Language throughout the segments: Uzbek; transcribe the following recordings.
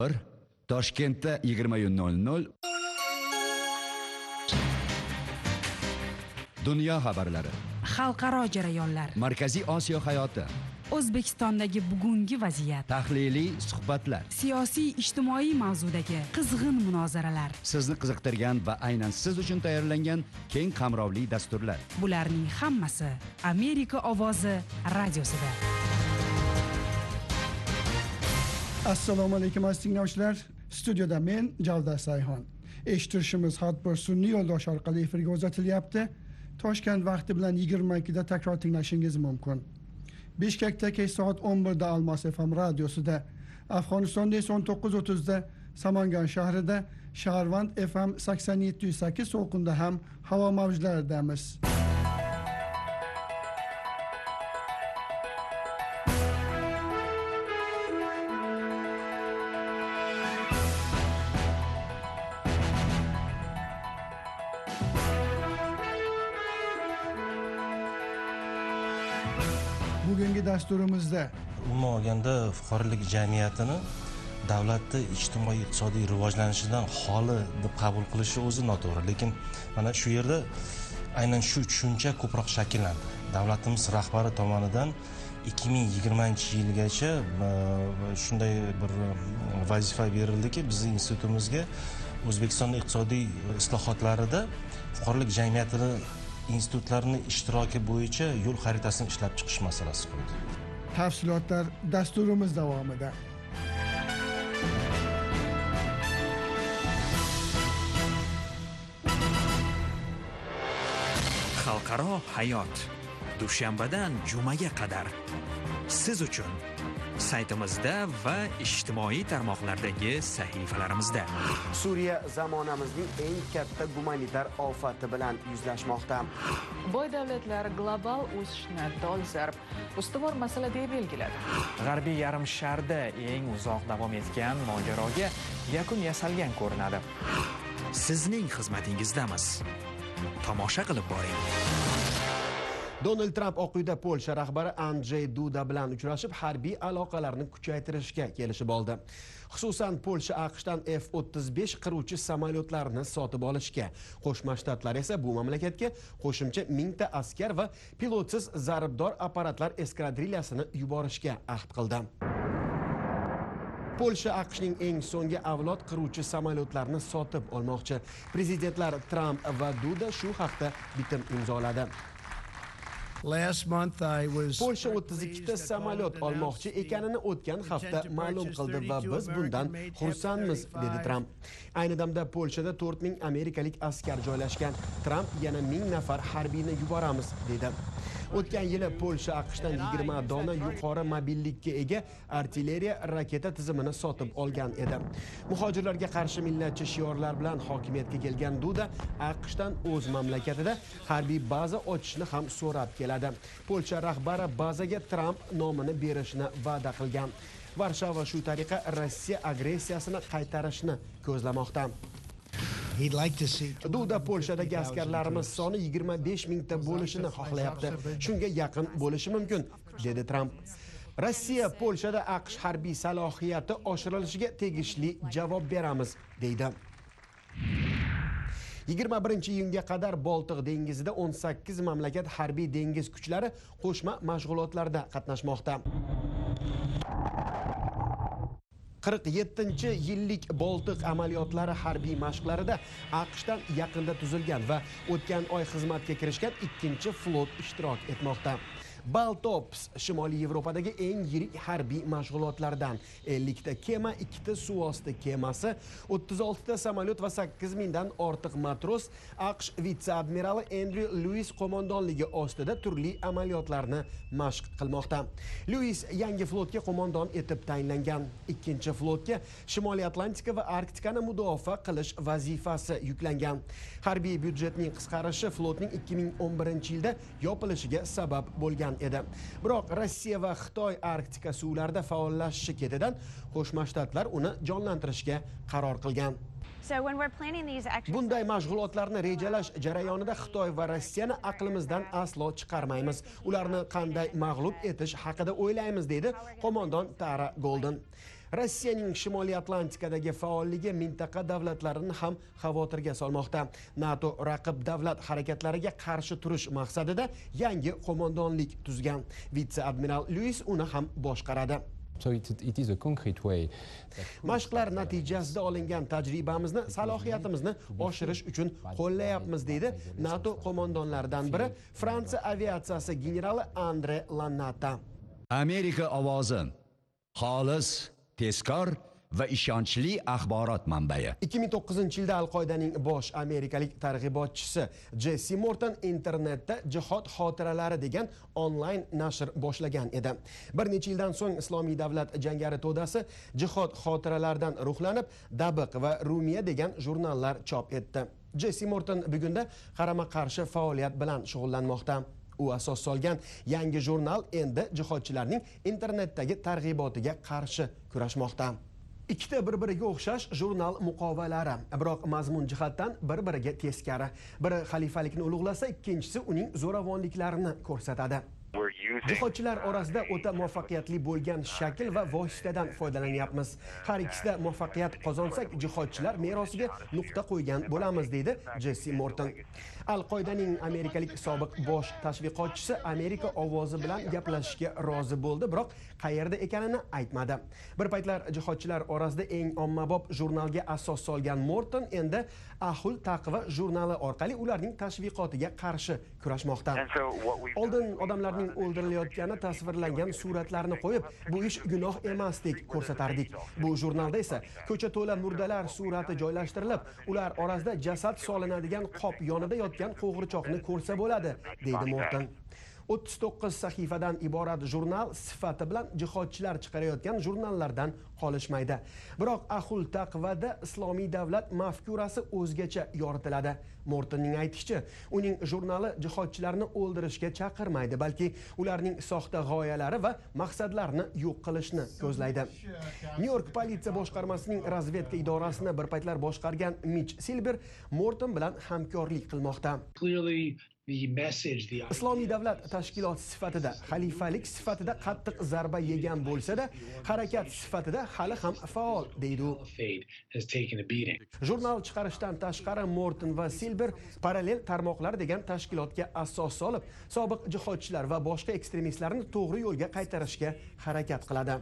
Toshkentda 20:00 Dunyo xabarlari, xalqaro jarayonlar, Markaziy Osiyo hayoti, O'zbekistondagi bugungi vaziyat, tahliliy suhbatlar, siyosiy ijtimoiy mavzudagi qizg'in munozaralar, sizni qiziqtirgan va aynan siz uchun tayyorlangan keng qamrovli dasturlar. bularning hammasi Amerika ovozi radiosida. Assalomu alaykum aziz tinglovchilar. Studiyada men Javdar Sayhon. Eshittirishimiz har bir sun'iy yo'ldosh orqali efirga uzatilyapti. Toshkent vaqti bilan 22 da takror tinglashingiz mumkin. Bishkekda kech soat 11 da Almos FM radiosida, Afg'onistonda esa 19:30 da Samangan shahrida, Shaharvand FM 87.8 to'lqinda ham havo mavjlaridamiz. Bugungi dasturimizda umuman olganda fuqarolik jamiyatini davlatda ijtimoiy-iqtisodiy rivojlanishidan xoli deb qabul qilishi o'zi noto'g'ri, lekin mana shu yerda aynan shu tushuncha ko'proq shakllandi. Davlatimiz rahbari tomonidan 2020-yilgacha shunday bir vazifa berildiki, bizning institutimizga O'zbekiston iqtisodiy islohotlarida fuqarolik jamiyatini institutlarni ishtiroki bo'yicha yo'l xaritasini ishlab chiqish masalasi qo'ydi. tafsilotlar dasturimiz davomida. Xalqaro hayot dushanbadan jumaga qadar siz uchun saytimizda va ijtimoiy tarmoqlardagi sahifalarimizda. Suriya zamonamizning eng katta gumanitar ofati bilan yuzlashmoqda. Boy davlatlar global o'sishni dolzarb ustuvor masala deb belgiladi. G'arbiy yarim sharda eng uzoq davom etgan mojaroga yakun yasalgan ko'rinadi. Sizning xizmatingizdamiz. Tomosha qilib boring. Donald Tramp Oq uyda Polsha rahbari Andrzej Duda bilan uchrashib, harbiy aloqalarni kuchaytirishga kelishib oldi. Xususan, Polsha AQShdan F-35 qiruvchi samolyotlarni sotib olishga, Qo'shma Shtatlar esa bu mamlakatga qo'shimcha 1000 ta askar va pilotsiz zarbdor apparatlar eskadrilliyasini yuborishga ahd qildi. Polsha AQShning eng so'nggi avlod qiruvchi samolyotlarni sotib olmoqchi. Prezidentlar Tramp va Duda shu haqda bitim imzoladi. Polsha 32 ta samolyot olmoqchi ekanini o'tgan hafta ma'lum qildi va biz bundan xursandmiz, dedi Tramp. Ayni damda Polshada 4000 amerikalik askar joylashgan. Tramp yana 1000 nafar harbiyni yuboramiz, dedi. O'tgan yili Polsha AQShdan 20 dona yuqori mobillikka ega artilleriya raketa tizimini sotib olgan edi. Muhojirlarga qarshi millatchi shiorlar bilan hokimiyatga kelgan Duda AQShdan o'z mamlakatida harbiy baza ochishni ham so'rab keladi. Polsha rahbari bazaga Tramp nomini berishni va'da qilgan. Varshava shu tariqa Rossiya agressiyasini qaytarishni ko'zlamoqda. Duda Polshadagi askarlarimiz soni 25 mingta bo'lishini xohlayapti. Shunga yaqin bo'lishi mumkin, dedi Tramp. Rossiya Polshada AQSh harbiy salohiyati oshirilishiga tegishli javob beramiz, deydi. 21-iyunga qadar Boltiq dengizida 18 mamlakat harbiy dengiz kuchlari qo'shma mashg'ulotlarda qatnashmoqda. 47-yillik Boltiq amaliyotlari harbiy mashqlarida AQShdan yaqinda tuzilgan va o'tgan oy xizmatga kirishgan 2-flot ishtirok etmoqda. Baltops Shimoliy Yevropadagi eng yirik harbiy mashg'ulotlardan. 50 ta kema, 2 ta suvosti kemasi, 36 ta samolyot va 8000 dan ortiq matros AQSh vitse-admirali Andrew Lewis qo'mondonligi ostida turli amaliyotlarni mashq qilmoqda. Lewis yangi flotga qo'mondon etib tayinlangan. 2-flotga Shimoliy Atlantika va Arktikani mudofaa qilish vazifasi yuklangan. Harbiy byudjetning qisqarishi flotning 2011-yilda yopilishiga sabab bo'lgan edi. Biroq Rossiya va Xitoy Arktika suvlarida faollashishi ketidan Qo'shma Shtatlar uni jonlantirishga qaror qilgan. Bunday mashg'ulotlarni rejalash jarayonida Xitoy va Rossiyani aqlimizdan aslo chiqarmaymiz. Ularni qanday mag'lub etish haqida o'ylaymiz, dedi qo'mondon Tara Golden. Rossiyaning Shimoliy Atlantikadagi faolligi mintaqa davlatlarini ham xavotirga solmoqda. NATO raqib davlat harakatlariga qarshi turish maqsadida yangi qo'mondonlik tuzgan. Vitse-admiral Lewis uni ham boshqaradi. So it is a concrete way. Mashqlar natijasida olingan tajribamizni, salohiyatimizni oshirish uchun qo'llayapmiz, deydi NATO qo'mondonlaridan biri Fransiya aviatsiyasi generali Andre Lanata. Amerika ovozi xolis, tezkor va ishonchli axborot manbai. 2009-yilda Al-Qoidaning bosh amerikalik targ'ibotchisi Jesse Morton internetda jihod xotiralari degan onlayn nashr boshlagan edi. Bir necha yildan so'ng Islomiy davlat jangari to'dasi jihod xotiralaridan ruhlanib, Dabiq va Rumiya degan jurnallar chop etdi. Jesse Morton bugunda qarama-qarshi faoliyat bilan shug'ullanmoqda. U asos solgan yangi jurnal endi jihodchilarning internetdagi targ'ibotiga qarshi kurashmoqda. Ikkita bir-biriga o'xshash jurnal muqovalari, biroq mazmun jihatdan bir-biriga teskari. Biri xalifalikni ulug'lasa, ikkinchisi uning zo'ravonliklarini ko'rsatadi. Jihodchilar orasida o'ta muvaffaqiyatli bo'lgan shakl va vositadan foydalanyapmiz. Har ikkisida muvaffaqiyat qozonsak, jihodchilar merosiga nuqta qo'ygan bo'lamiz, deydi Jesse Morton. Al-Qoidaning amerikalik sobiq bosh tashviqotchisi Amerika ovozi bilan gaplashishga rozi bo'ldi, biroq qayerda ekanini aytmadi. Bir paytlar jihodchilar orasida eng ommabop jurnalga asos solgan Morton endi Ahul Taqva jurnali orqali ularning tashviqotiga qarshi kurashmoqda. Oldin odamlarning o'ldirilayotgani tasvirlangan suratlarni qo'yib, bu ish gunoh emasdek ko'rsatardik. Bu jurnalda esa ko'cha to'la murdalar surati joylashtirilib, ular orasida jasad solinadigan qop yonida yotgan qo'g'irchoqni ko'rsa bo'ladi, deydi Morton. 39 sahifadan iborat jurnal sifati bilan jihodchilar chiqarayotgan jurnallardan qolishmaydi. Biroq Ahul Taqvada Islomiy davlat mafkurasi o'zgacha yoritiladi. Mortonning aytishicha, uning jurnali jihodchilarni o'ldirishga chaqirmaydi, balki ularning soxta g'oyalari va maqsadlarini yo'q qilishni ko'zlaydi. Nyu-York politsiya boshqarmasining razvedka idorasini bir paytlar boshqargan Mitch Silber Morton bilan hamkorlik qilmoqda. Islomiy davlat tashkiloti sifatida, xalifalik sifatida qattiq zarba yegan bo'lsa-da, harakat sifatida hali ham faol, deydi u. Jurnal chiqarishdan tashqari Morton va Silber parallel tarmoqlar degan tashkilotga asos solib, sobiq jihodchilar va boshqa ekstremistlarni to'g'ri yo'lga qaytarishga harakat qiladi.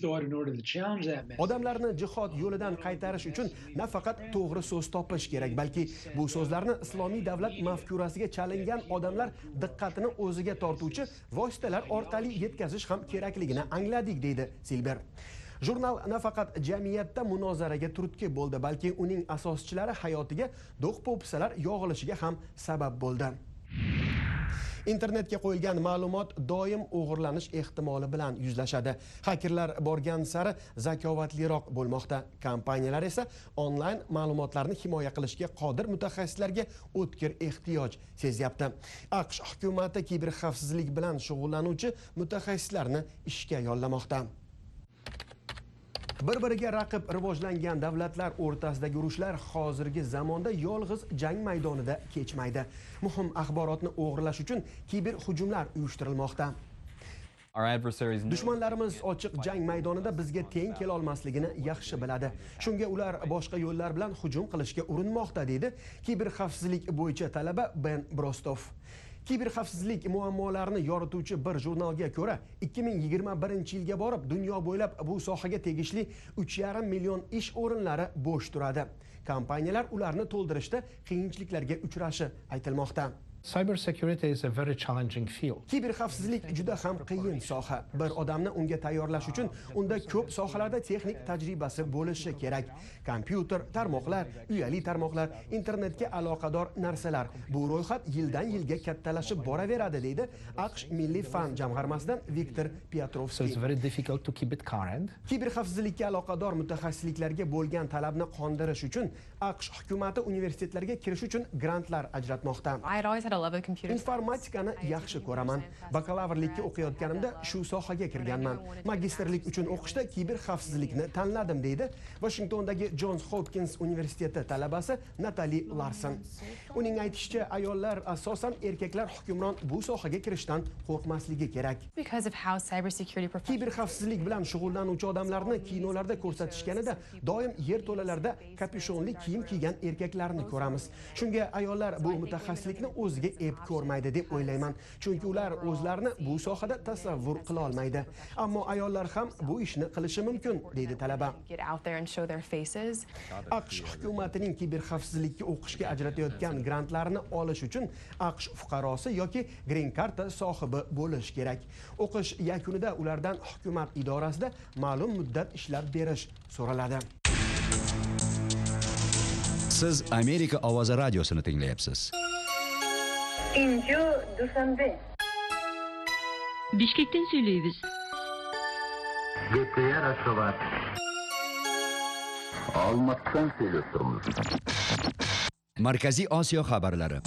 Odamlarni jihod yo'lidan qaytarish uchun nafaqat to'g'ri so'z topish kerak, balki bu so'zlarni Islomiy davlat mafkurasiga chalingan odamlar diqqatini o'ziga tortuvchi vositalar orqali yetkazish ham kerakligini angladik, deydi Silber. Jurnal nafaqat jamiyatda munozaraga turtki bo'ldi, balki uning asoschilari hayotiga do'q-po'pisalar yog'ilishiga ham sabab bo'ldi. Internetga qo'yilgan ma'lumot doim o'g'irlanish ehtimoli bilan yuzlashadi. Hakerlar borgan sari zakovatliroq bo'lmoqda. Kompaniyalar esa onlayn ma'lumotlarni himoya qilishga qodir mutaxassislarga o'tkir ehtiyoj sezyapti. AQSh hukumati kiberxavfsizlik bilan shug'ullanuvchi mutaxassislarni ishga yollamoqda. Bir-biriga raqib rivojlangan davlatlar o'rtasidagi urushlar hozirgi zamonda yolg'iz jang maydonida kechmaydi. Muhim axborotni o'g'irlash uchun kiber hujumlar uyushtirilmoqda. Dushmanlarimiz ochiq jang maydonida bizga teng kela olmasligini yaxshi biladi. Shunga ular boshqa yo'llar bilan hujum qilishga urinmoqda, deydi kiber xavfsizlik bo'yicha talaba Ben Brostov. Kiberxavfsizlik muammolarini yorituvchi bir jurnalga ko'ra, 2021-yilga borib dunyo bo'ylab bu sohaga tegishli 3,5 million ish o'rinlari bo'sh turadi. Kompaniyalar ularni to'ldirishda qiyinchiliklarga uchrashi aytilmoqda. Cyber security is a very challenging field. Kiberxavfsizlik juda ham qiyin soha. Bir odamni unga tayyorlash uchun unda ko'p sohalarda texnik tajribasi bo'lishi kerak. Kompyuter, tarmoqlar, uyali tarmoqlar, internetga aloqador narsalar. Bu ro'yxat yildan yilga kattalashib boraveradi, deydi AQSh Milliy fan jamg'armasidan Viktor Piotrovskiy. So it's very difficult to keep it current. Kiberxavfsizlikka aloqador mutaxassisliklarga bo'lgan talabni qondirish uchun AQSh hukumati universitetlarga kirish uchun grantlar ajratmoqda. I had always had love of computer science. Informatikani yaxshi ko'raman. Bakalavrlikka o'qiyotganimda shu sohaga kirganman. Magistrlik uchun o'qishda kiber xavfsizlikni tanladim deydi Washingtondagi Johns Hopkins universiteti talabasi Natalie Larson. Uning aytishicha, ayollar asosan erkaklar hukmron bu sohaga kirishdan qo'rqmasligi kerak. Because of how cybersecurity Kiber xavfsizlik bilan shug'ullanuvchi odamlarni kinolarda ko'rsatishganida doim yerto'lalarda kapyushonli kiyim kiygan erkaklarni ko'ramiz. Shunga ayollar bu mutaxassislikni o'ziga ep ko'rmaydi deb o'ylayman, chunki ular o'zlarini bu sohada tasavvur qila olmaydi. Ammo ayollar ham bu ishni qilishi mumkin, deydi talaba. AQSh hukumatining kiber xavfsizlikka o'qishga ajratayotgan grantlarini olish uchun AQSh fuqarosi yoki green karta sohibi bo'lish kerak. O'qish yakunida ulardan hukumat idorasida ma'lum muddat ishlab berish so'raladi. Siz Amerika ovozi radiosini tinglayapsiz. Inju Dushanbe. Bishkekdan söyleybiz. Gepkaya Raşovat. Almatdan söyleyip turmuş. Markaziy Osiyo xabarlari.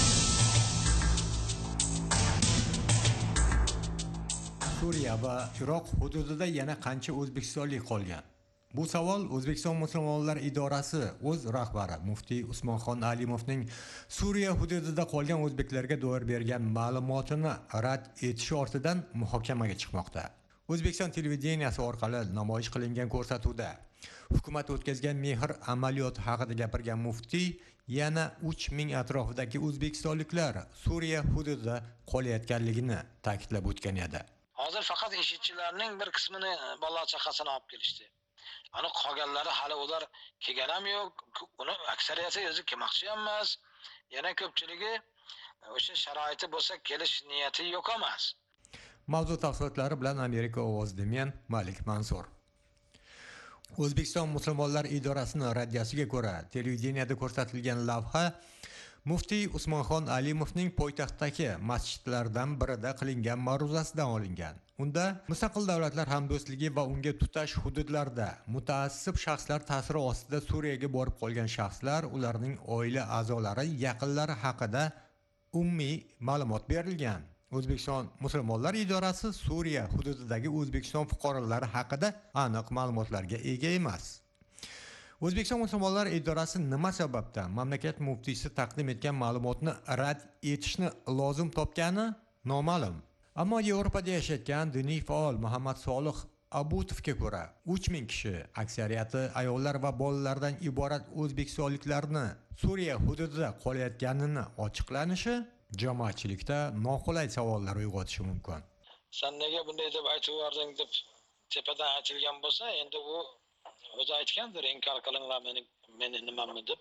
Suriya va Iroq hududida yana qancha o'zbekistonlik qolgan? Bu savol O'zbekiston musulmonlar idorasi o'z rahbari muftiy Usmonxon Alimovning Suriya hududida qolgan o'zbeklarga doir bergan ma'lumotini rad etishi ortidan muhokamaga chiqmoqda. O'zbekiston televideniyasi orqali namoyish qilingan ko'rsatuvda hukumat o'tkazgan mehr amaliyoti haqida gapirgan muftiy yana 3000 atrofidagi o'zbekistonliklar Suriya hududida qolayotganligini ta'kidlab o'tgan edi. Hozir faqat ishchilarning bir qismini bola chaqasini olib kelishdi. Ana qolganlari hali ular kelgan ham yo'q. Uni aksariyati o'zi kelmoqchi emas. Yana ko'pchiligi o'sha sharoiti bo'lsa kelish niyati yo'q emas. Mavzu tafsilotlari bilan Amerika ovozida men Malik Mansur. O'zbekiston musulmonlar idorasining radiossiga ko'ra, televideniyada ko'rsatilgan lavha Muftiy Usmonxon Alimovning poytaxtdagi masjidlardan birida qilingan ma'ruzasidan olingan. Unda mustaqil davlatlar hamdo'stligi va unga tutash hududlarda mutaassib shaxslar ta'siri ostida Suriyaga borib qolgan shaxslar, ularning oila a'zolari, yaqinlari haqida umumiy ma'lumot berilgan. O'zbekiston musulmonlar idorasi Suriya hududidagi O'zbekiston fuqarolari haqida aniq ma'lumotlarga ega emas. O'zbekiston musulmonlar idorasi nima sababdan mamlakat muftiysi taqdim etgan ma'lumotni rad etishni lozim topgani noma'lum. Ammo Yevropada yashayotgan diniy faol Muhammad Solih Abutovga ko'ra, 3000 kishi, aksariyati ayollar va bolalardan iborat o'zbekistonliklarni Suriya hududida qolayotganini ochiqlanishi jamoatchilikda noqulay savollar uyg'otishi mumkin. Sen nega bunday deb aytib yubording deb tepadan aytilgan bo'lsa, endi bu o'zi aytgandir, inkor qilinglar meni nimamni deb.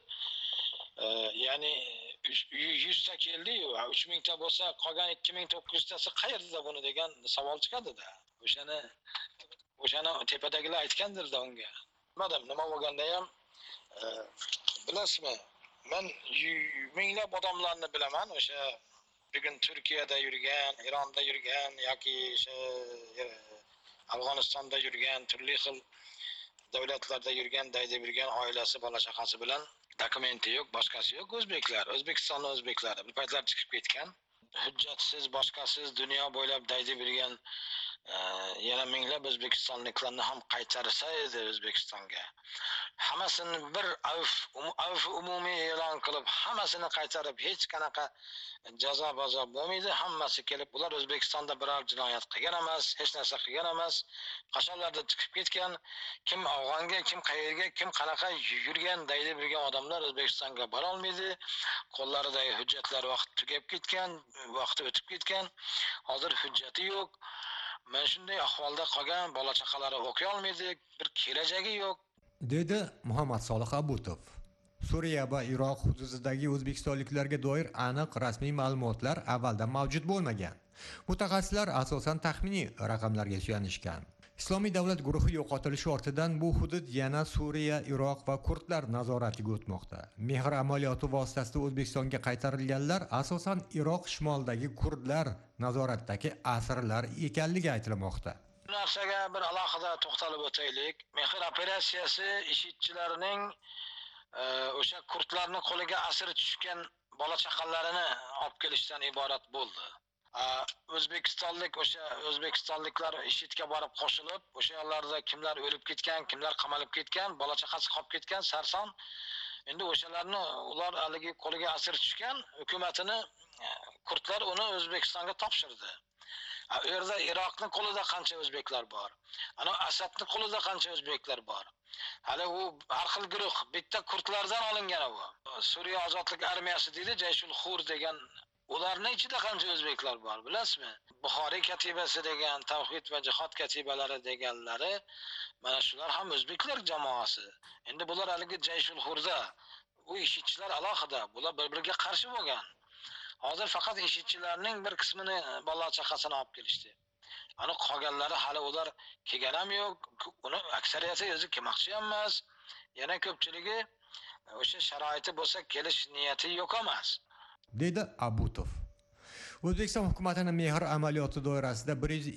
Ya'ni 100 ta keldi-yu, 3000 ta bo'lsa, qolgan 2900 tasi qayerda buni degan savol chiqadi-da. O'shani tepadagilar aytgandir-da unga. Madam nima bo'lganda ham bilasizmi? Men minglab odamlarni bilaman, o'sha bugun Turkiyada yurgan, Ironda yurgan yoki Afg'onistonda yurgan, turli xil davlatlarda yurgan, daydi yurgan oilasi, bola chaqasi bilan dokumenti yo'q, boshqasi yo'q o'zbeklar, O'zbekistonning o'zbeklari bir paytlar chiqib ketgan. Hujjatsiz, boshqasiz dunyo bo'ylab daydi yurgan yana minglab o'zbekistonliklarni ham qaytarsa edi O'zbekistonga. Hammasini bir avf umumiy e'lon qilib, hammasini qaytarib, hech qanaqa jazo bo'lmaydi. Hammasi kelib, ular O'zbekistonda biror jinoyat qilgan emas, hech narsa qilgan emas. Qashonlarda chiqib ketgan, kim Afg'onga, kim qayerga, kim qanaqa yurgan, daydi yurgan odamlar O'zbekistonga bora olmaydi. Qo'llaridagi hujjatlar vaqt tugab ketgan, vaqti o'tib ketgan. Hozir hujjati yo'q. Men shunday ahvolda qolgan, bola chaqalari o'qiy olmaydi, bir kelajagi yo'q, dedi Muhammad Solih Abutov. Suriya va Iroq hududidagi o'zbekistonliklarga doir aniq rasmiy ma'lumotlar avvaldan mavjud bo'lmagan. Mutaxassislar asosan taxminiy raqamlarga suyanishgan. Islomiy davlat guruhi yo'qotilishi ortidan bu hudud yana Suriya, Iroq va kurdlar nazoratiga o'tmoqda. Mehr amaliyoti vositasida O'zbekistonga qaytarilganlar asosan Iroq shimolidagi kurdlar nazoratdagi asirlar ekanligi aytilmoqda. Bu narsaga bir alohida to'xtalib o'taylik. Mehr operatsiyasi IShIDchilarning o'sha kurdlarning qo'liga asir tushgan bola chaqalarini olib kelishdan iborat bo'ldi. O'zbekistonliklar IShIDga borib qo'shilib, o'sha yerlarda kimlar o'lib ketgan, kimlar qamalib ketgan, bola chaqasi qolib ketgan sarson. Endi o'shalarni ular haligi qo'liga asir tushgan hukumatini kurdlar uni O'zbekistonga topshirdi. U yerda Iroqning qo'lida qancha o'zbeklar bor? Ana Asadning qo'lida qancha o'zbeklar bor? Hali u har xil guruh, bitta kurdlardan olingan u. Suriya ozodlik armiyasi deydi, Jayshul Xur degan. Ularning ichida qancha o'zbeklar bor, bilasizmi? Buxoriy katibasi degan, Tavhid va jihod katibalari deganlari, mana shular ham o'zbeklar jamoasi. Endi bular haligi Jayshul Xurda, u IShIDchilar alohida, bular bir-biriga qarshi bo'lgan. Hozir faqat IShIDchilarning bir qismini bola chaqasini olib kelishdi. Ana qolganlari hali ular kelgan ham yo'q, uni aksariyati o'zi kelmoqchi emas. Yana ko'pchiligi o'sha sharoiti bo'lsa kelish niyati yo'q emas. Dedi Abutov. O'zbekiston hukumatining mehr amaliyoti doirasida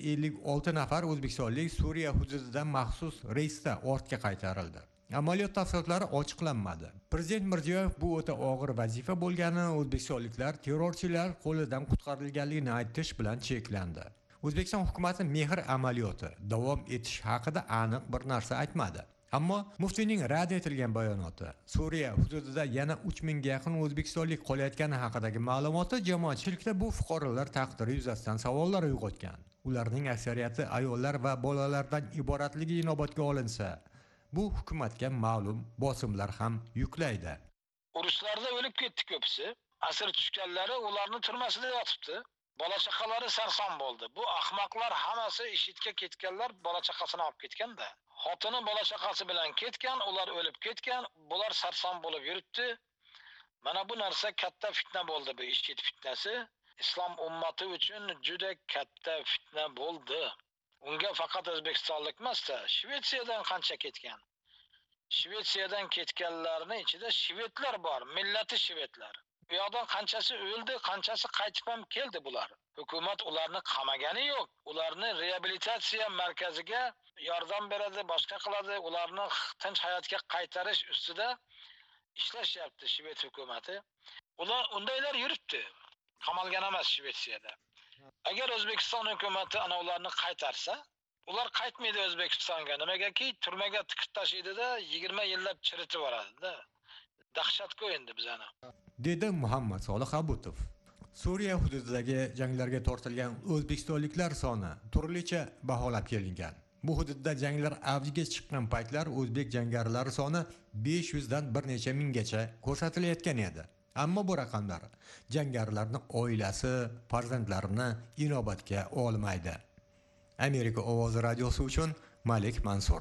156 nafar o'zbekistonlik Suriya hududidan maxsus reysda ortga qaytarildi. Amaliyot tafsilotlari ochiqlanmadi. Prezident Mirziyoyev bu o'ta og'ir vazifa bo'lganini, o'zbekistonliklar terrorchilar qo'lidan qutqarilganligini aytish bilan cheklandi. O'zbekiston hukumati mehr amaliyoti davom etish haqida aniq bir narsa aytmadi. Ammo muftiyning rad etilgan bayonoti Suriya hududida yana 3000 ga yaqin o'zbekistonlik qolayotgani haqidagi ma'lumoti jamoatchilikda bu fuqarolar taqdiri yuzasidan savollar uyg'otgan. Ularning aksariyati ayollar va bolalardan iboratligi inobatga olinsa, bu hukumatga ma'lum bosimlar ham yuklaydi. Urushlarda o'lib ketdi ko'psi. Asir tushganlari ularning turmasida yotibdi. Bola chaqalari sarson bo'ldi. Bu ahmoqlar hammasi IShIDga ketganlar bola chaqasini olib ketganda. Xotini bola chaqasi bilan ketgan, ular o'lib ketgan, bular sarson bo'lib yuribdi. Mana bu narsa katta fitna bo'ldi, bu IShID fitnasi. Islom ummati uchun juda katta fitna bo'ldi. Unga faqat o'zbekistonlik emas-da, Shvetsiyadan qancha ketgan. Shvetsiyadan ketganlarning ichida shvedlar bor, millati shvedlar. Bu yoqdan qanchasi o'ldi, qanchasi qaytib ham keldi bular. Hukumat ularni qamagani yo'q. Ularni reabilitatsiya markaziga yordam beradi, boshqa qiladi, ularni tinch hayotga qaytarish ustida ishlashyapti Shved hukumati. Ular undaylar yuribdi. Qamalgan emas Shvetsiyada. Agar O'zbekiston hukumati ana ularni qaytarsa, ular qaytmaydi O'zbekistonga. Nimagaki turmaga tiqib tashaydida 20 yillab chiritib boradi-da. Dahshatga endi bizani. Dedi Muhammad Solih Abutov. Suriya hududidagi janglarga tortilgan o'zbekistonliklar soni turlicha baholab kelingan. Bu hududda janglar avjiga chiqqan paytlar o'zbek jangarilar soni 500 dan bir necha minggacha ko'rsatilayotgan edi. Ammo bu raqamlar jangarilarning oilasi, farzandlarini inobatga olmaydi. Amerika ovozi radiosi uchun Malik Mansur.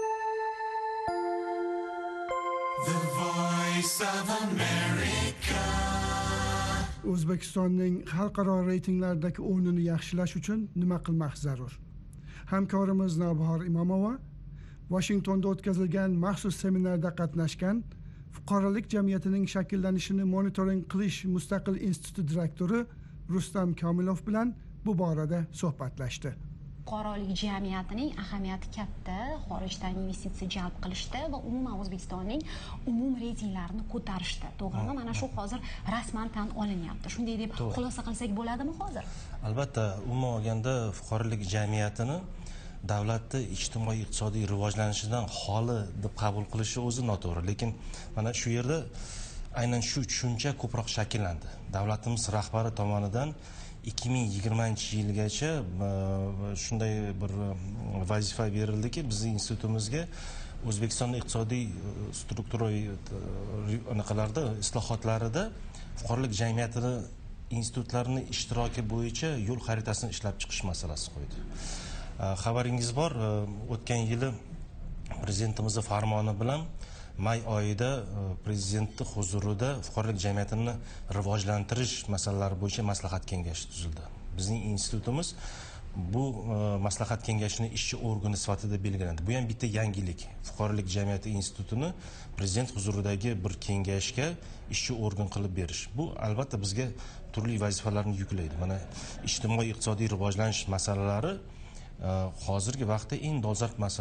The Voice of America. O'zbekistonning xalqaro reytinglardagi o'rnini yaxshilash uchun nima qilmoq zarur? Hamkorimiz Navbahor Imomova Washingtonda o'tkazilgan maxsus seminarda qatnashgan fuqarolik jamiyatining shakllanishini monitoring qilish mustaqil instituti direktori Rustam Komilov bilan bu borada suhbatlashdi. Fuqarolik jamiyatining ahamiyati katta, xorijdan investitsiya jalb qilishda va umuman O'zbekistonning umum reytinglarini ko'tarishda. To'g'rimi? Mana shu hozir rasman tan olinyapti. Shunday deb xulosa qilsak bo'ladimi hozir? Albatta, umuman olganda fuqarolik jamiyatini davlatning ijtimoiy-iqtisodiy rivojlanishidan xoli deb qabul qilishi o'zi noto'g'ri, lekin mana shu yerda aynan shu tushuncha ko'proq shakllandi. Davlatimiz rahbari tomonidan 2020-yilgacha shunday bir vazifa berildi-ki, bizning institutimizga O'zbekistonning iqtisodiy strukturaviy anaqalarda islohotlarida fuqarolik jamiyatini institutlarini ishtiroki bo'yicha yo'l xaritasini ishlab chiqish masalasi qo'ydi. Xabaringiz bor, o'tgan yili prezidentimizning farmoni bilan may oyida prezidentning huzurida fuqarolik jamiyatini rivojlantirish masalalari bo'yicha maslahat kengashi tuzildi. Bizning institutimiz bu maslahat kengashining ishchi organi sifatida belgilandi. Bu ham bitta yangilik. Fuqarolik jamiyati institutini prezident huzuridagi bir kengashga ishchi organ qilib berish. Bu albatta bizga turli vazifalarni yuklaydi. Mana ijtimoiy-iqtisodiy rivojlanish masalalari hozirgi vaqtda eng dolzarb masalalar.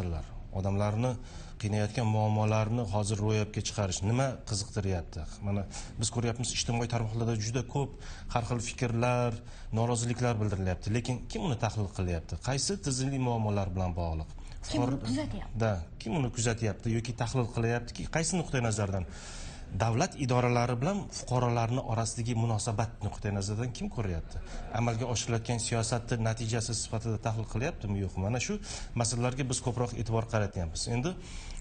odamlarni qiynayotgan muammolarni hozir ro'yobga chiqarish nima qiziqtiryapti? Mana biz ko'ryapmiz, ijtimoiy tarmoqlarda juda ko'p har xil fikrlar, noroziliklar bildirilyapti, lekin kim uni tahlil qilyapti? Qaysi tizimli muammolar bilan bog'liq? Kim uni kuzatyapti? Kim uni kuzatyapti yoki tahlil qilyaptiki, qaysi nuqtai nazardan? Davlat idoralari bilan fuqarolarning orasidagi munosabat nuqtai nazaridan kim ko'ryapti? Amalga oshirilayotgan siyosatni natijasi sifatida tahlil qilyaptimi, yo'qmi? Mana shu masalalarga biz ko'proq e'tibor qaratyapmiz. Endi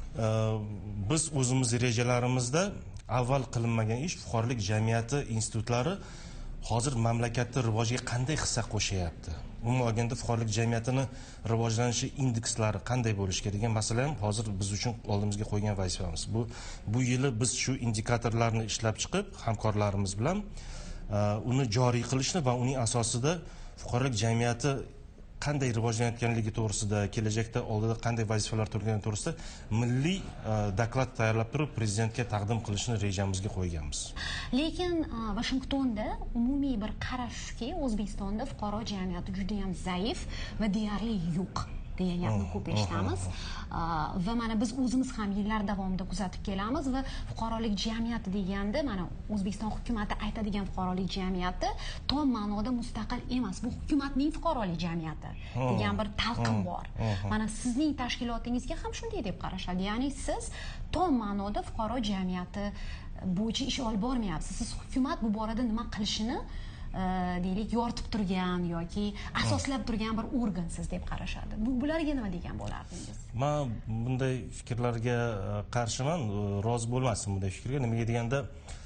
biz o'zimiz rejalarimizda avval qilinmagan ish fuqarolik jamiyati institutlari hozir mamlakatning rivojiga qanday hissa qo'shyapti? Umuman olganda fuqarolik jamiyatini rivojlanishi indekslari qanday bo'lishi kerak degan masala ham hozir biz uchun oldimizga qo'ygan vazifamiz. Bu yili biz shu indikatorlarni ishlab chiqib, hamkorlarimiz bilan uni joriy qilishni va uning asosida fuqarolik jamiyati qanday rivojlanayotganligi to'g'risida, kelajakda oldida qanday vazifalar turgani to'g'risida milliy doklad tayyorlab turib prezidentga taqdim qilishni rejamizga qo'yganmiz. Lekin Washingtonda umumiy bir qarash shuki, O'zbekistonda fuqaro jamiyati juda ham zaif va deyarli yo'q degan gapni ko'p eshitamiz. Va mana biz o'zimiz ham yillar davomida kuzatib kelamiz va fuqarolik jamiyati deganda mana O'zbekiston hukumatı aytadigan fuqarolik jamiyati tom ma'noda mustaqil emas. Bu hukumatning fuqarolik jamiyati degan bir talqin bor. Mana sizning tashkilotingizga ham shunday deb qarashadi. Ya'ni siz tom ma'noda fuqaro jamiyati bo'yicha ish olib bormayapsiz. Siz hukumat bu borada nima qilishini deylik yoritib turgan yoki asoslab turgan bir organsiz deb qarashadi. Bularga nima degan bo'lardingiz? Men bunday fikrlarga qarshiman, rozi bo'lmasdim bunday fikrga. Nimaga deganda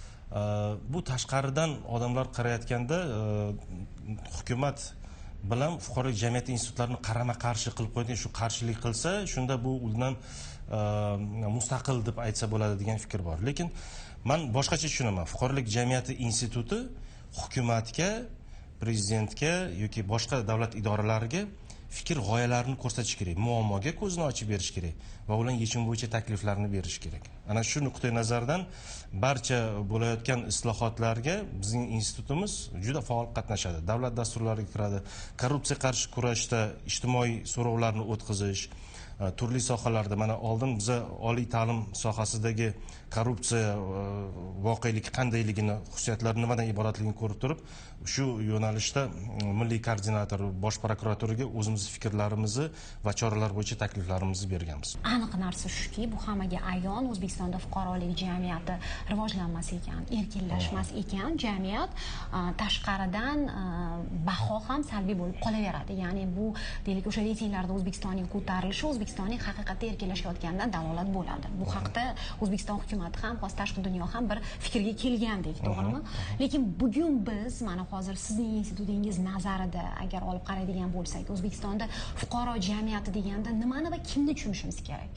bu tashqaridan odamlar qarayotganda hukumat bilan fuqarolik jamiyati institutlarini qarama-qarshi qilib qo'ygan, shu qarshilik qilsa, shunda bu undan mustaqil deb aytsa bo'ladi degan fikr bor. Lekin men boshqacha tushunaman. Fuqarolik jamiyati instituti hukumatga, prezidentga yoki boshqa davlat idoralariga fikr g'oyalarini ko'rsatish kerak, muammoga ko'zni ochib berish kerak va ularning yechim bo'yicha takliflarni berish kerak. Ana shu nuqtai nazardan barcha bo'layotgan islohotlarga bizning institutimiz juda faol qatnashadi. Davlat dasturlariga kiradi, korrupsiya qarshi kurashda ijtimoiy so'rovlarni o'tkazish, turli sohalarda, mana oldin biza oliy ta'lim sohasidagi korrupsiya voqelik qandayligini, xususiyatlari nimadan iboratligini ko'rib turib, shu yo'nalishda milliy koordinator, bosh prokuraturaga o'zimiz fikrlarimizni va choralar bo'yicha takliflarimizni berganmiz. Aniq narsa shuki, bu hammaga ayon, O'zbekistonda fuqarolik jamiyati rivojlanmas ekan, erkinlashmas ekan, jamiyat tashqaridan baho ham salbiy bo'lib qolaveradi. Ya'ni bu deylik o'sha reytinglarda O'zbekistonning ko'tarilishi O'zbekistonning haqiqatda erkinlashayotganidan dalolat bo'ladi. Bu haqda O'zbekiston hukumati ham, tashqi dunyo ham bir fikrga kelgandek, to'g'rimi? Lekin bugun biz mana hozir sizning institutingiz nazarida agar olib qaraydigan bo'lsak, O'zbekistonda fuqaro jamiyati deganda nimani va kimni tushunishimiz kerak?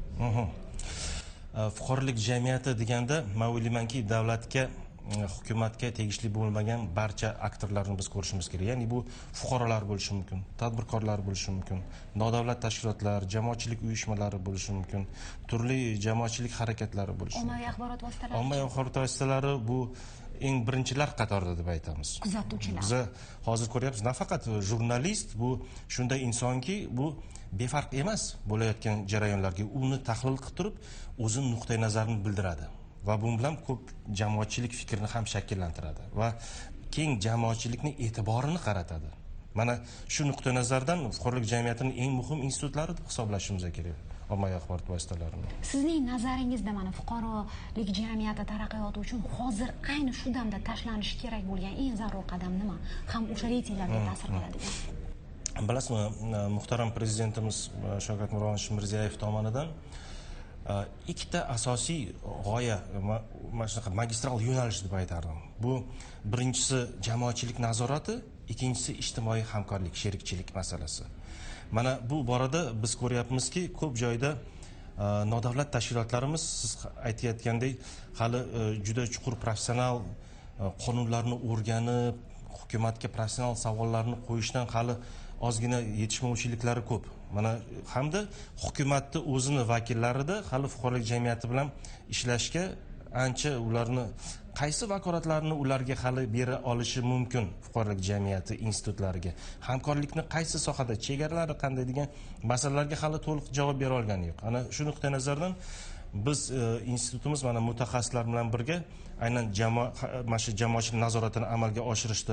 Fuqarolik jamiyati deganda men o'ylaymanki, davlatga, hukumatga tegishli bo'lmagan barcha aktorlarni biz ko'rishimiz kerak. Ya'ni bu fuqarolar bo'lishi mumkin, tadbirkorlar bo'lishi mumkin, nodavlat tashkilotlar, jamoatchilik uyushmalari bo'lishi mumkin, turli jamoatchilik harakatlari bo'lishi mumkin. Ommaviy axborot vositalari. Ommaviy axborot vositalari bu eng birinchilar qatorida deb aytamiz. Kuzatuvchilar. Biz hozir ko'ryapmiz, nafaqat jurnalist, bu shunday insonki, bu befarq emas bo'layotgan jarayonlarga uni tahlil qilib turib, o'zini nuqtai nazarini bildiradi va bu bilan ko'p jamoatchilik fikrini ham shakllantiradi va keng jamoatchilikning e'tiborini qaratadi. Mana shu nuqtai nazardan fuqarolik jamiyatining eng muhim institutlari deb hisoblashimiz kerak. Ommaviy axborot vositalarini. Sizning nazaringizda mana fuqarolik jamiyati taraqqiyoti uchun hozir ayni shu damda tashlanishi kerak bo'lgan eng zarur qadam nima? Ham o'sha reytinglarga ta'sir qiladigan. Bilasizmi, muhtaram prezidentimiz Shavkat Miromonovich Mirziyoyev tomonidan ikkita asosiy g'oya, mana shunaqa magistral yo'nalish deb aytardim. Bu birinchisi jamoatchilik nazorati, ikkinchisi ijtimoiy hamkorlik, sherikchilik masalasi. Mana bu borada biz ko'ryapmizki, ko'p joyda nodavlat tashkilotlarimiz siz aytayotgandek hali juda chuqur professional qonunlarni o'rganib, hukumatga professional savollarni qo'yishdan hali ozgina yetishmovchiliklari ko'p. Mana hamda hukumatning o'zini vakillarida hali fuqarolik jamiyati bilan ishlashga ancha ularni qaysi vakolatlarni ularga hali bera olishi mumkin fuqarolik jamiyati institutlariga, hamkorlikni qaysi sohada, chegaralari qanday degan masalalarga hali to'liq javob bera olgani yo'q. Ana shu nuqtai nazardan biz institutimiz mana mutaxassislar bilan birga aynan mana shu jamoatchilik nazoratini amalga oshirishda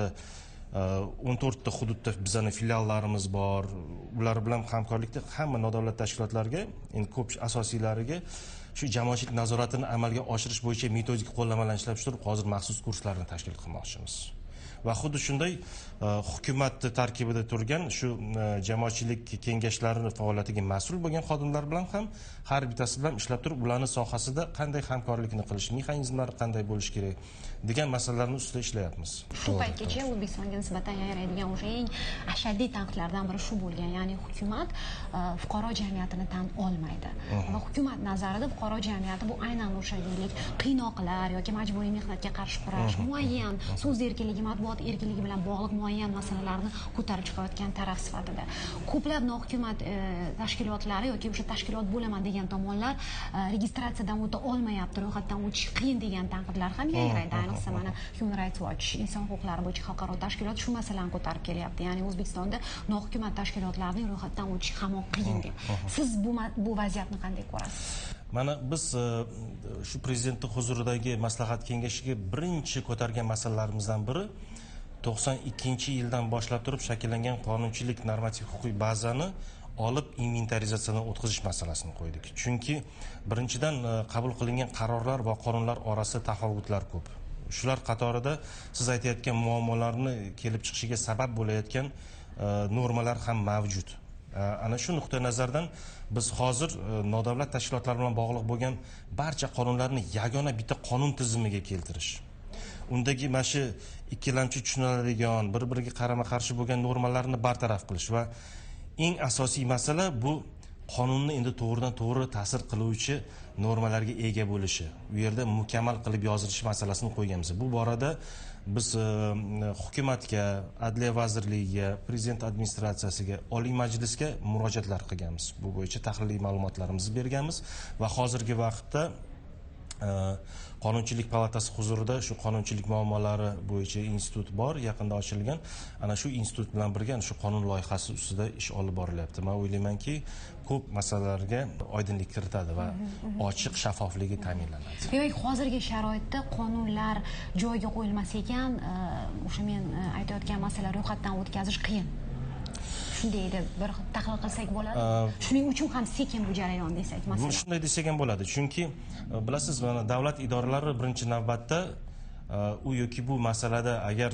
14 ta hududda bizning filiallarimiz bor. Ular bilan hamkorlikda hamma nodavlat tashkilotlarga, endi ko'p asosiylariga shu jamoatchilik nazoratini amalga oshirish bo'yicha metodik qo'llamalarni ishlab chiqarib, hozir maxsus kurslarni tashkil qilmoqchimiz. Va xuddi shunday hukumat tarkibida turgan shu jamoatchilik kengashlarining faoliyatiga mas'ul bo'lgan xodimlar bilan ham har bittasi bilan ishlab turib, ularning sohasida qanday hamkorlikni qilish, mexanizmlari qanday bo'lishi kerak degan masalalarni ustida ishlayapmiz. Shu paytgacha O'zbekistonga nisbatan yaraydigan o'sha eng ashaddiy tanqidlardan biri shu bo'lgan, ya'ni hukumat fuqaro jamiyatini tan olmaydi. Va hukumat nazarida fuqaro jamiyati bu aynan o'sha deylik qiynoqlar yoki majburiy mehnatga qarshi kurash, muayyan so'z erkinligi, matbuot erkinligi bilan bog'liq muayyan masalalarni ko'tarib chiqayotgan taraf sifatida ko'plab nohukumat tashkilotlari yoki o'sha tashkilot bo'laman degan tomonlar registratsiyadan o'ta olmayapti, ro'yxatdan o'tish qiyin degan tanqidlar ham yangraydi. Ayniqsa mana Human Rights Watch, inson huquqlari bo'yicha xalqaro tashkilot shu masalani ko'tarib kelyapti. Ya'ni O'zbekistonda nohukumat tashkilotlarning ro'yxatdan o'tishi hamon qiyin deb. Siz bu vaziyatni qanday ko'rasiz? Mana biz shu prezidentning huzuridagi maslahat kengashiga birinchi ko'targan masalalarimizdan biri 92-yildan boshlab turib shakllangan qonunchilik normativ huquqiy bazani olib inventarizatsiyadan o'tkazish masalasini qo'ydik. Chunki birinchidan qabul qilingan qarorlar va qonunlar orasida tafovutlar ko'p. Shular qatorida siz aytayotgan muammolarni kelib chiqishiga sabab bo'layotgan normalar ham mavjud. Ana shu nuqtai nazardan biz hozir nodavlat tashkilotlar bilan bog'liq bo'lgan barcha qonunlarni yagona bitta qonun tizimiga keltirish, undagi mana shu ikkilamchi tushuniladigan, bir-biriga qarama-qarshi bo'lgan normalarni bartaraf qilish va eng asosiy masala bu qonunni endi to'g'ridan to'g'ri ta'sir qiluvchi normalarga ega bo'lishi. Bu yerda mukammal qilib yozilish masalasini qo'yganmiz. Bu borada biz hukumatga, Adliya vazirligiga, prezident administratsiyasiga, Oliy Majlisga murojaatlar qilganmiz. Bu bo'yicha tahliliy ma'lumotlarimizni berganmiz va hozirgi vaqtda Qonunchilik palatasi huzurida shu qonunchilik muammolari bo'yicha institut bor, yaqinda ochilgan. Ana shu institut bilan birga shu qonun loyihasi ustida ish olib borilyapti. Men o'ylaymanki, ko'p masalalarga oydinlik kiritadi va ochiq shaffofligi ta'minlanadi. Demak, hozirgi sharoitda qonunlar joyiga qo'yilmas ekan, o'sha men aytayotgan masala ro'yxatdan o'tkazish qiyin. Shunday deb bir tahlil qilsak bo'ladi. Shuning uchun ham sekin bu jarayon desak, masalan. Shunday desak ham bo'ladi. Chunki bilasiz, mana davlat idoralari birinchi navbatda u yoki bu masalada agar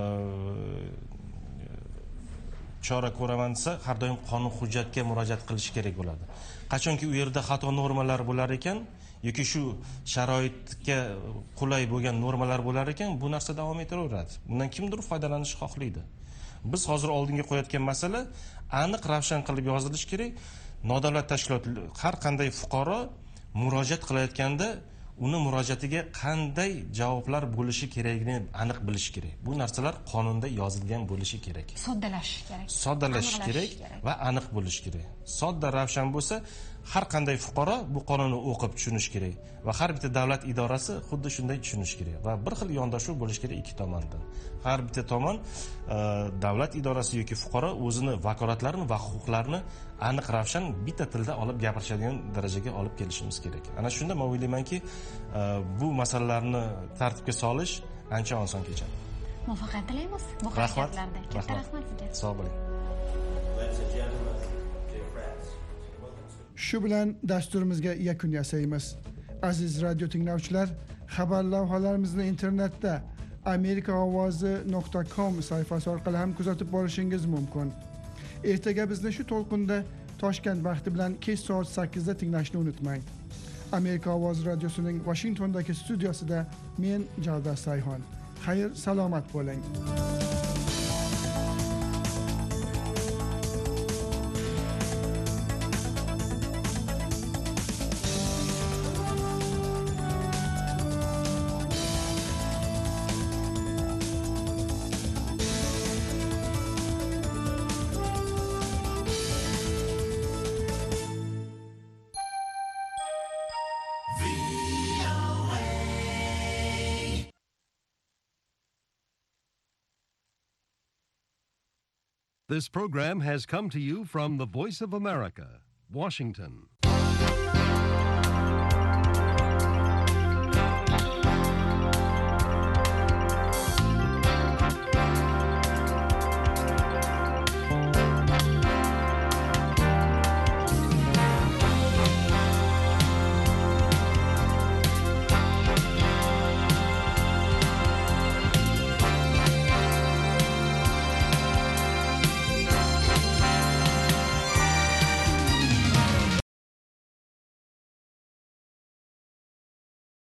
chora ko'raman desa, har doim qonun hujjatga murojaat qilish kerak bo'ladi. Qachonki u yerda xato normalar bo'lar ekan yoki shu sharoitga qulay bo'lgan normalar bo'lar ekan, bu narsa davom etaveradi. Bundan kimdir foydalanishni xohlaydi. Biz hozir oldinga qo'yayotgan masala aniq ravshan qilib yozilishi kerak. Nodavlat tashkilot har qanday fuqaro murojaat qilayotganda uni murojaatiga qanday javoblar bo'lishi kerakligini aniq bilish kerak. Bu narsalar qonunda yozilgan bo'lishi kerak. Soddalash kerak. Soddalash kerak va aniq bo'lishi kerak. Sodda ravshan bo'lsa, har qanday fuqaro bu qonunni o'qib tushunish kerak va har bitta davlat idorasi xuddi shunday tushunish kerak va bir xil yondashuv bo'lishi kerak ikki tomondan. Har bitta tomon davlat idorasi yoki fuqaro o'zini vakolatlarini va huquqlarini aniq ravshan bitta tilda olib gapirishadigan darajaga olib kelishimiz kerak. Ana shunda men o'ylaymanki, bu masalalarni tartibga solish ancha oson kechadi. Muvaffaqiyat tilaymiz bu harakatlarda. Katta rahmat sizga. Sog' bo'ling. Shu bilan dasturimizga yakun yasaymiz. Aziz radio tinglovchilar, xabar lavhalarimizni internetda amerikaovozi.com sayfasi orqali ham kuzatib borishingiz mumkin. Ertaga bizni shu to'lqinda Toshkent vaqti bilan kech soat 8 da tinglashni unutmang. Amerika ovozi radiosining Washingtondagi studiosida men Javdar Sayhon. Xayr, salomat bo'ling. VOA. This program has come to you from the Voice of America, Washington.